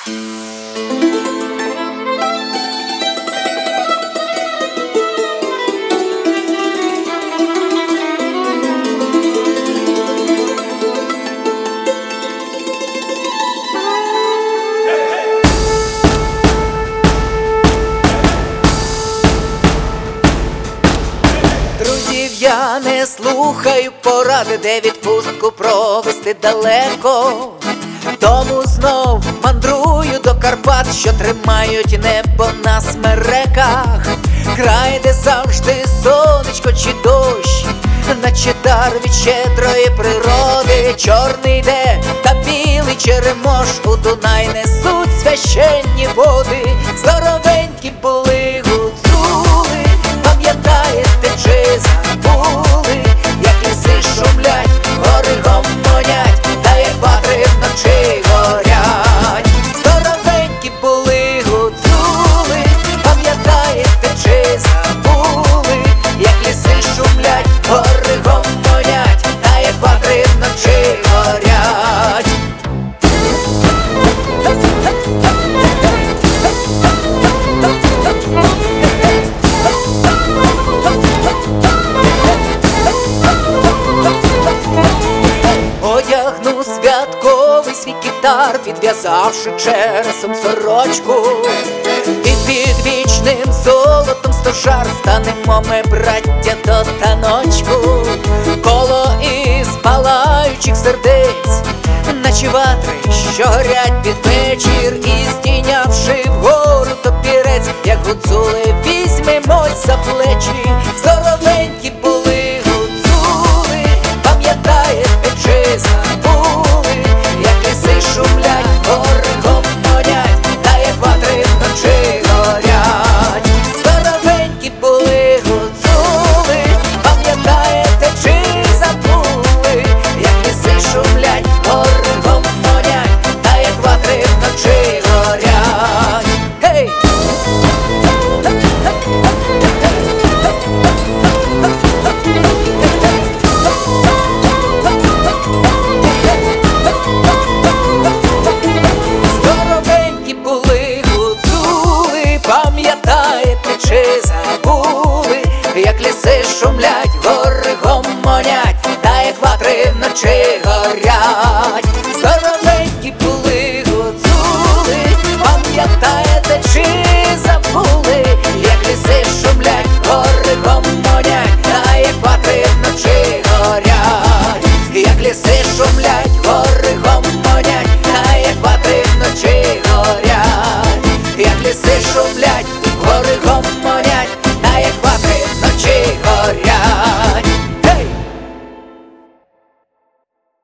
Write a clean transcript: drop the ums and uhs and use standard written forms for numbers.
Друзів я не слухаю поради, де відпустку провести далеко. Тому знов мандрую до Карпат, що тримають небо на смереках. Край, де завжди сонечко чи дощ, наче дар від щедрої природи. Чорний йде та білий черемош у Дунай несуть священні води. Здоровенькі були гуцули, пам'ятаєте чи забули, як ліси шумлять, гори гомонять, та як ватри вночі горять. Здоровенькі були гуцули, пам'ятаєте чи забули, як ліси шумлять, гори гомонять, та як ватри вночі горять. Одягну святковий свій кітар, підв'язавши чересом сорочку, і під вічним золотом стожар станемо ми, браття, до таночку. Коло із палаючих сердець, наче ватри, що горять під вечір, і здійнявши вгору топірець, як гуцули, візьмемось за плечі. Здоровенькі були гуцули, пам'ятаєте чи забули, як ліси шумлять, гори гомонять, та як ватри вночі горять. Здоровенькі були гуцули, пам'ятаєте чи забули, як ліси шумлять, гори гомонять, та як ватри вночі горять. Гей! Здоровенькі були гуцули, пам'ятаєте чи забули, як ліси шумлять, гори гомонять, та як ватри вночі горять. Здоровенькі були гуцули, пам'ятаєте чи забули, як ліси шумлять, гори гомонять, та як ватри вночі горять. Як ліси шумлять, гори гомонять, та як ватри вночі горять. Як ліси шумлять, гори